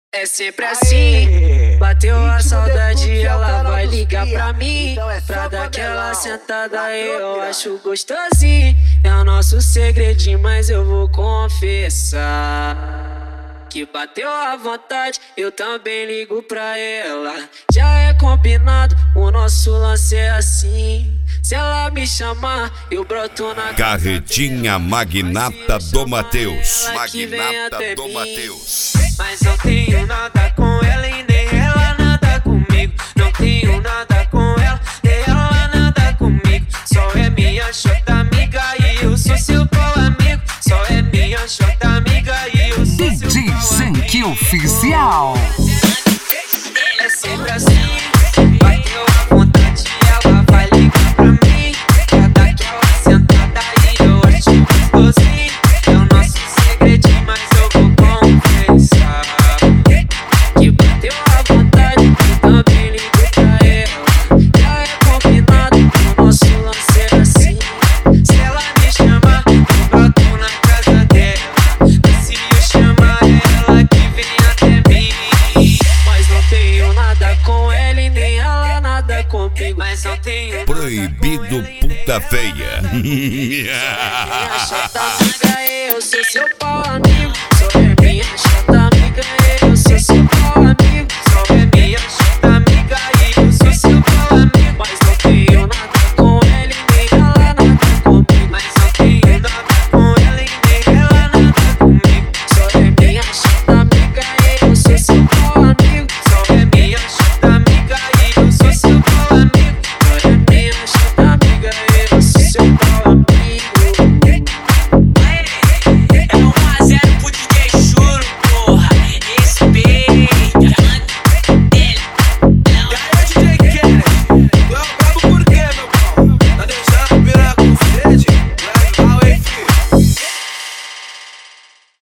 É sempre assim, bateu a saudade, ela vai ligar pra mim. Pra dar aquela sentada eu acho gostosinho. É o nosso segredinho, mas eu vou confessar que bateu a vontade, eu também ligo pra ela. Já é combinado, o nosso lance é assim. Se ela me chamar, eu broto na Carretinha Magnata do Mateus. Magnata do Mateus. Mas não tenho nada com ela e nem ela nada comigo. Não tenho nada com ela, nem ela nada comigo. Só é minha chota amiga e eu sou seu pau amigo. Só é minha chota amiga e eu sou seu DJ pau amigo. Sanky Oficial. É sempre assim, bateu a vontade, ela vai ligar pra mim. Pra dar aquela sentada e eu acho gostosinho. É o nosso segredinho, mas eu vou confessar que bateu a vontade, eu também ligo pra ela. Já é combinado, o nosso lance é assim. Se ela me chamar, eu broto na casa dela. E se eu chamar ela que vem até mim. Mas não tenho nada com ela e nem ela nada comigo. Mas não tenho Proibido puta feia. minha chata amiga, eu sou seu pau